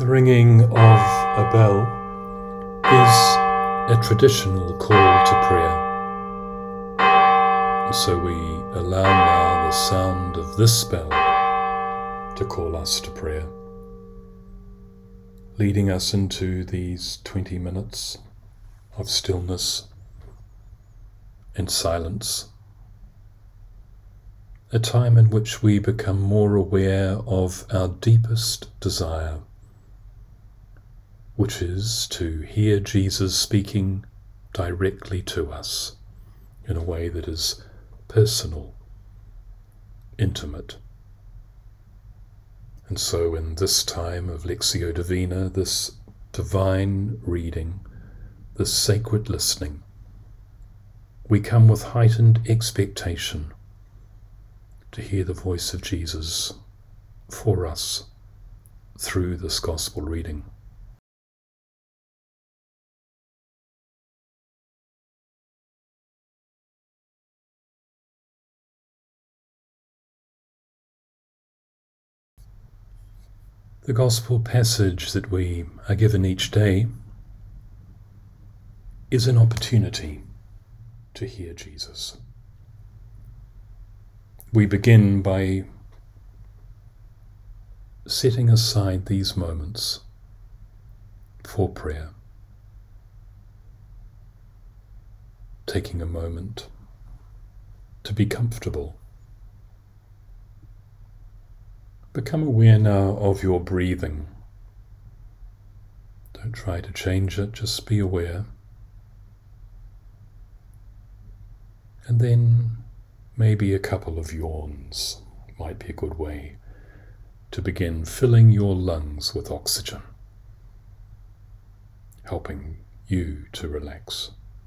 The ringing of a bell is a traditional call to prayer. And so we allow now the sound of this bell to call us to prayer, leading us into these 20 minutes of stillness and silence, a time in which we become more aware of our deepest desire, which is to hear Jesus speaking directly to us in a way that is personal, intimate. And so in this time of Lectio Divina, this divine reading, this sacred listening, we come with heightened expectation to hear the voice of Jesus for us through this gospel reading. The gospel passage that we are given each day is an opportunity to hear Jesus. We begin by setting aside these moments for prayer, taking a moment to be comfortable. Become aware now of your breathing. Don't try to change it, just be aware. And then maybe a couple of yawns might be a good way to begin filling your lungs with oxygen, helping you to relax.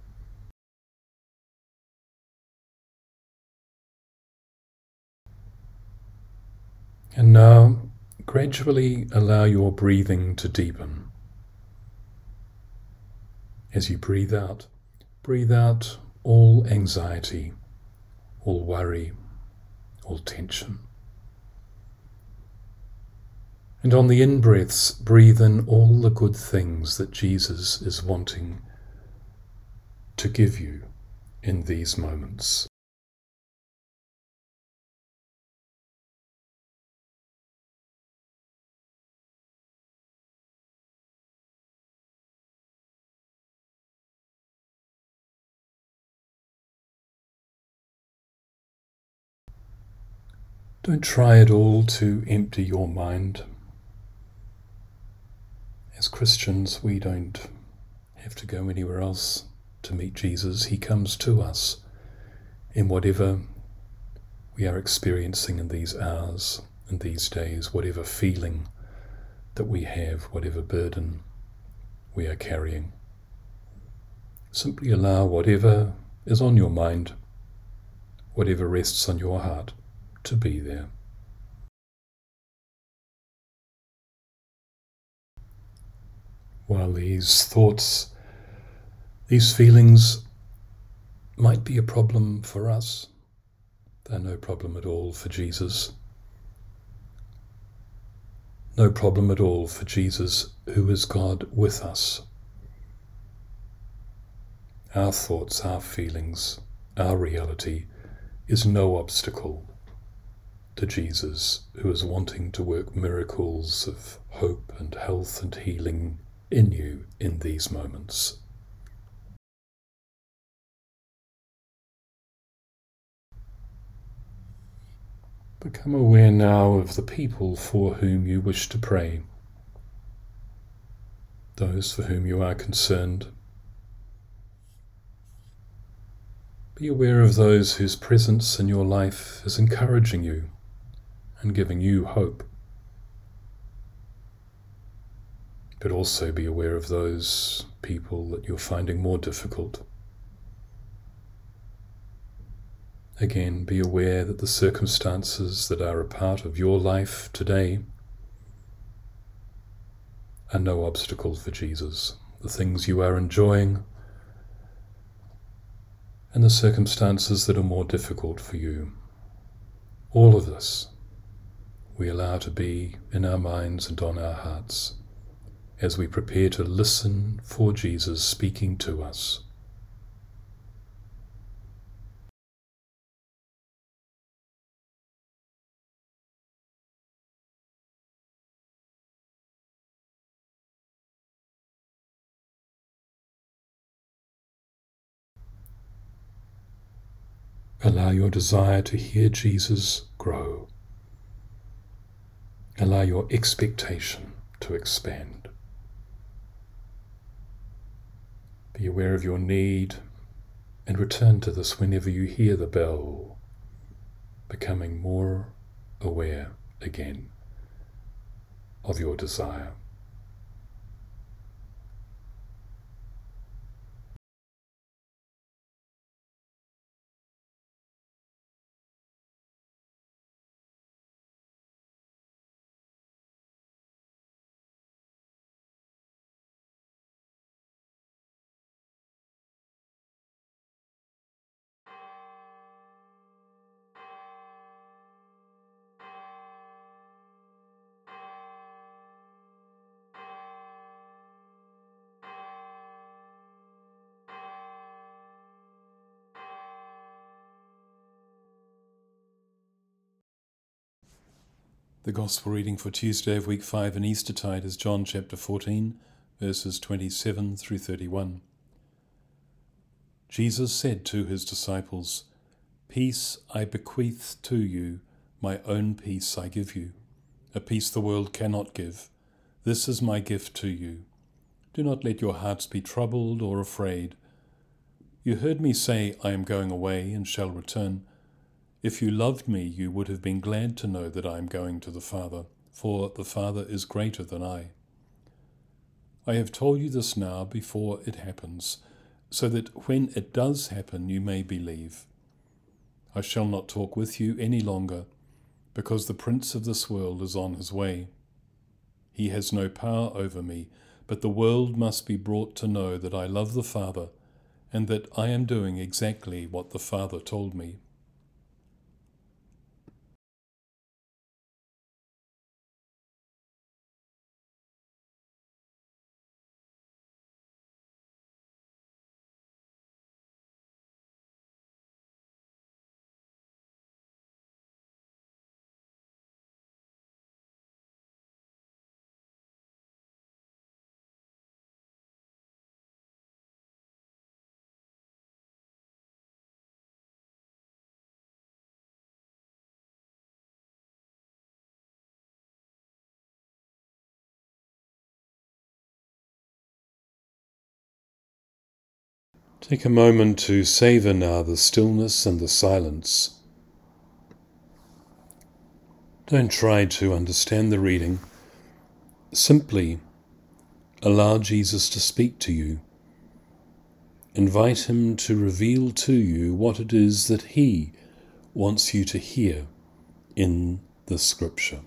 And now, gradually allow your breathing to deepen. As you breathe out all anxiety, all worry, all tension. And on the in-breaths, breathe in all the good things that Jesus is wanting to give you in these moments. Don't try at all to empty your mind. As Christians, we don't have to go anywhere else to meet Jesus. He comes to us in whatever we are experiencing in these hours and these days, whatever feeling that we have, whatever burden we are carrying. Simply allow whatever is on your mind, whatever rests on your heart, to be there. While these thoughts, these feelings might be a problem for us, they're no problem at all for Jesus. No problem at all for Jesus, who is God with us. Our thoughts, our feelings, our reality is no obstacle to Jesus, who is wanting to work miracles of hope and health and healing in you in these moments. Become aware now of the people for whom you wish to pray, those for whom you are concerned. Be aware of those whose presence in your life is encouraging you and giving you hope. But also be aware of those people that you're finding more difficult. Again, be aware that the circumstances that are a part of your life today are no obstacle for Jesus. The things you are enjoying and the circumstances that are more difficult for you. All of this we allow to be in our minds and on our hearts as we prepare to listen for Jesus speaking to us. Allow your desire to hear Jesus grow. Allow your expectation to expand. Be aware of your need and return to this whenever you hear the bell, becoming more aware again of your desire. The Gospel reading for Tuesday of week 5 in Eastertide is John chapter 14, verses 27 through 31. Jesus said to his disciples, "Peace I bequeath to you, my own peace I give you. A peace the world cannot give. This is my gift to you. Do not let your hearts be troubled or afraid. You heard me say, I am going away and shall return. If you loved me, you would have been glad to know that I am going to the Father, for the Father is greater than I. I have told you this now before it happens, so that when it does happen you may believe. I shall not talk with you any longer, because the prince of this world is on his way. He has no power over me, but the world must be brought to know that I love the Father, and that I am doing exactly what the Father told me." Take a moment to savor now the stillness and the silence. Don't try to understand the reading. Simply allow Jesus to speak to you. Invite him to reveal to you what it is that he wants you to hear in the scripture.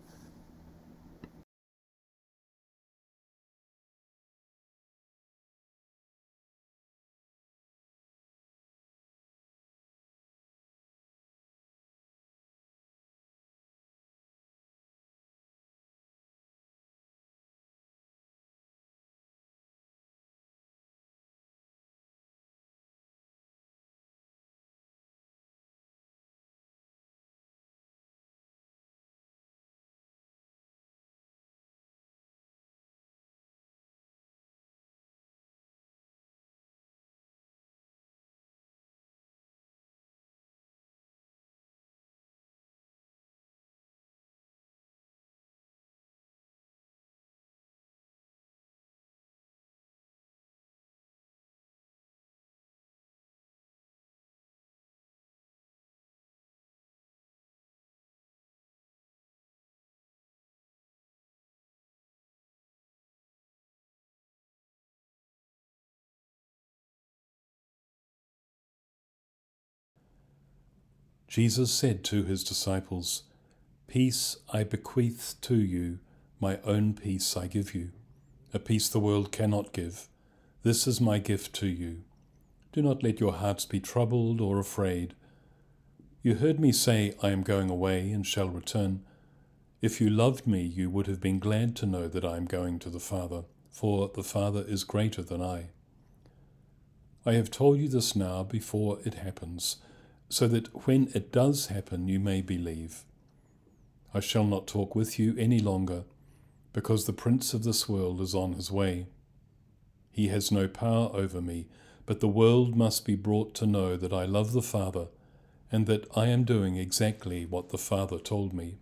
Jesus said to his disciples, "Peace I bequeath to you, my own peace I give you. A peace the world cannot give. This is my gift to you. Do not let your hearts be troubled or afraid. You heard me say, I am going away and shall return. If you loved me, you would have been glad to know that I am going to the Father, for the Father is greater than I. I have told you this now before it happens, so that when it does happen you may believe. I shall not talk with you any longer, because the prince of this world is on his way. He has no power over me, but the world must be brought to know that I love the Father, and that I am doing exactly what the Father told me.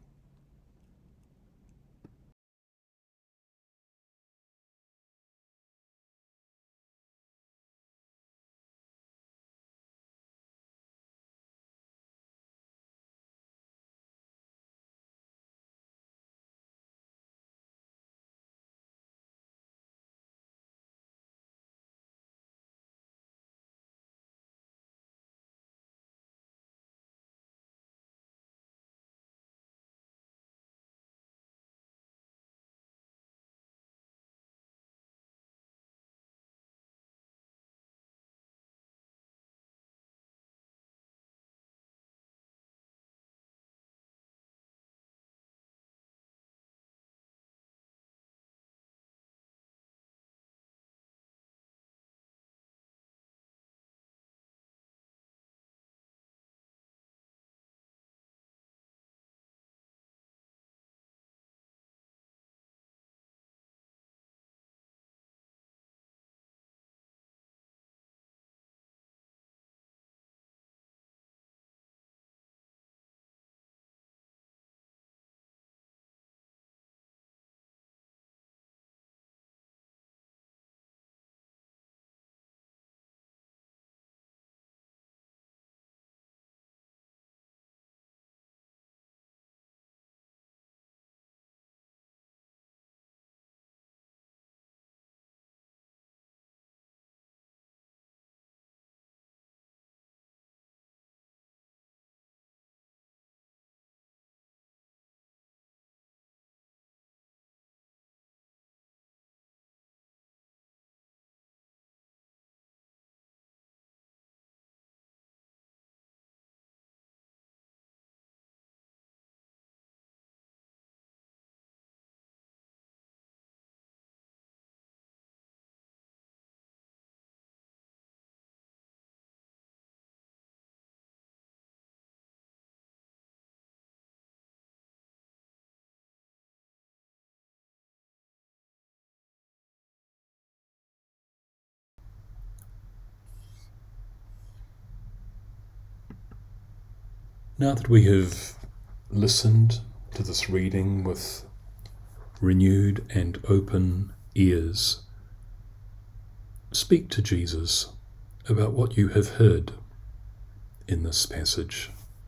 Now that we have listened to this reading with renewed and open ears, speak to Jesus about what you have heard in this passage.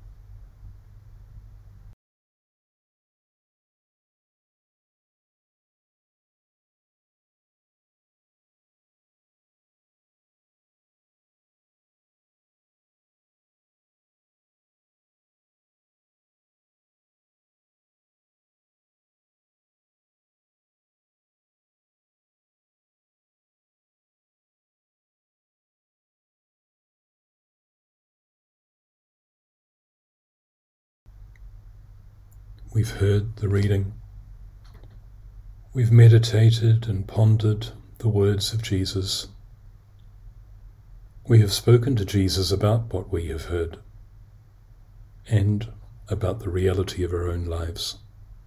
We've heard the reading. We've meditated and pondered the words of Jesus. We have spoken to Jesus about what we have heard and about the reality of our own lives.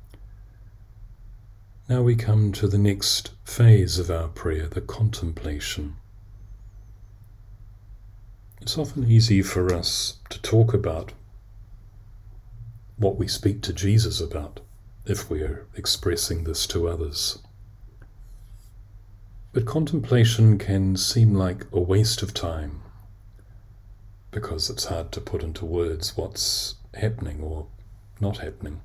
Now we come to the next phase of our prayer, the contemplation. It's often easy for us to talk about what we speak to Jesus about if we are expressing this to others. But contemplation can seem like a waste of time because it's hard to put into words what's happening or not happening.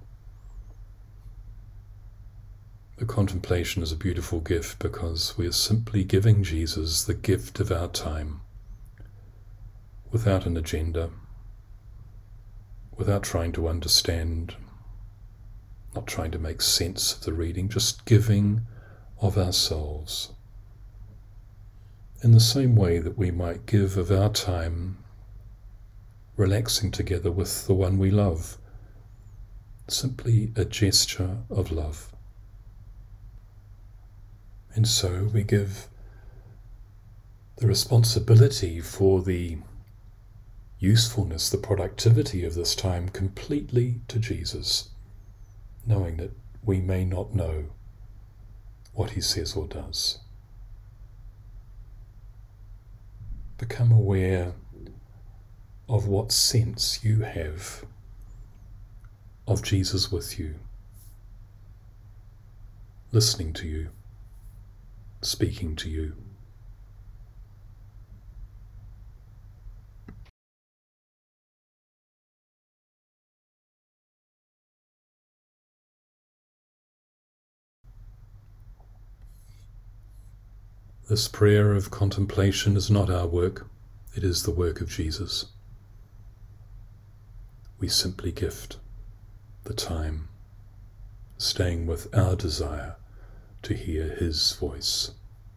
The contemplation is a beautiful gift because we are simply giving Jesus the gift of our time without an agenda, without trying to understand, not trying to make sense of the reading, just giving of ourselves. In the same way that we might give of our time relaxing together with the one we love, simply a gesture of love. And so we give the responsibility for the usefulness, the productivity of this time completely to Jesus, knowing that we may not know what he says or does. Become aware of what sense you have of Jesus with you, listening to you, speaking to you. This prayer of contemplation is not our work, it is the work of Jesus. We simply gift the time, staying with our desire to hear his voice.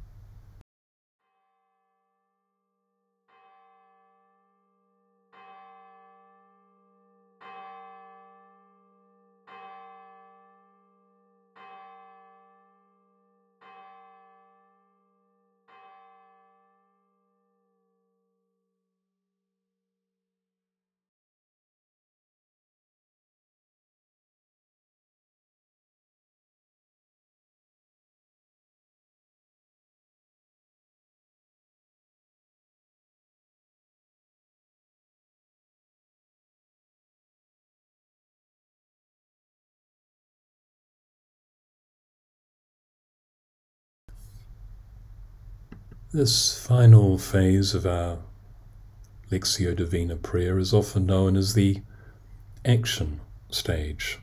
This final phase of our Lectio Divina prayer is often known as the action stage.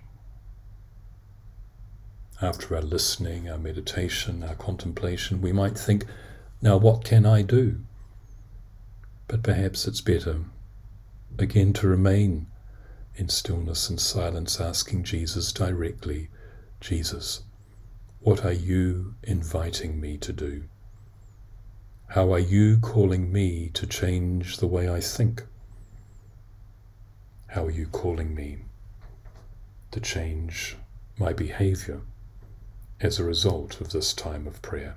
After our listening, our meditation, our contemplation, we might think, now what can I do? But perhaps it's better, again, to remain in stillness and silence, asking Jesus directly, Jesus, what are you inviting me to do? How are you calling me to change the way I think? How are you calling me to change my behavior as a result of this time of prayer?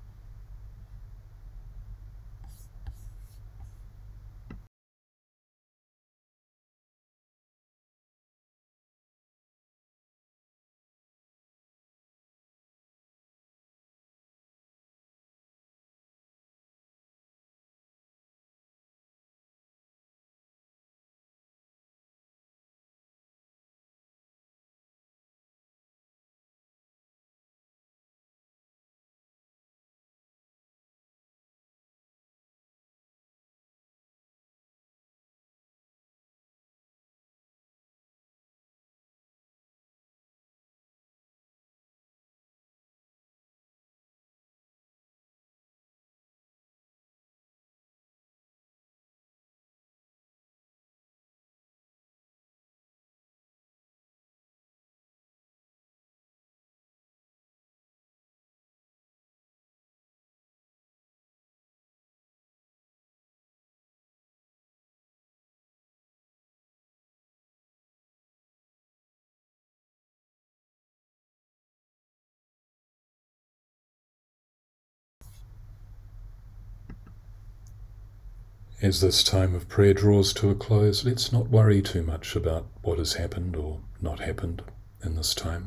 As this time of prayer draws to a close, let's not worry too much about what has happened or not happened in this time.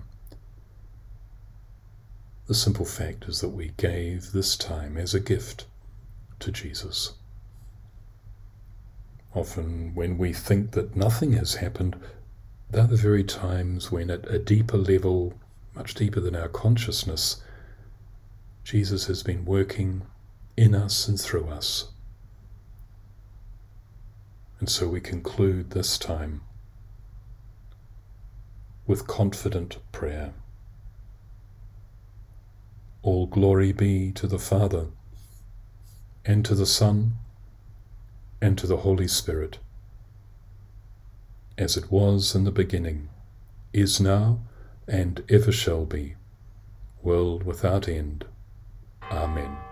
The simple fact is that we gave this time as a gift to Jesus. Often when we think that nothing has happened, they're the very times when at a deeper level, much deeper than our consciousness, Jesus has been working in us and through us. And so we conclude this time with confident prayer. All glory be to the Father, and to the Son, and to the Holy Spirit, as it was in the beginning, is now, and ever shall be, world without end. Amen.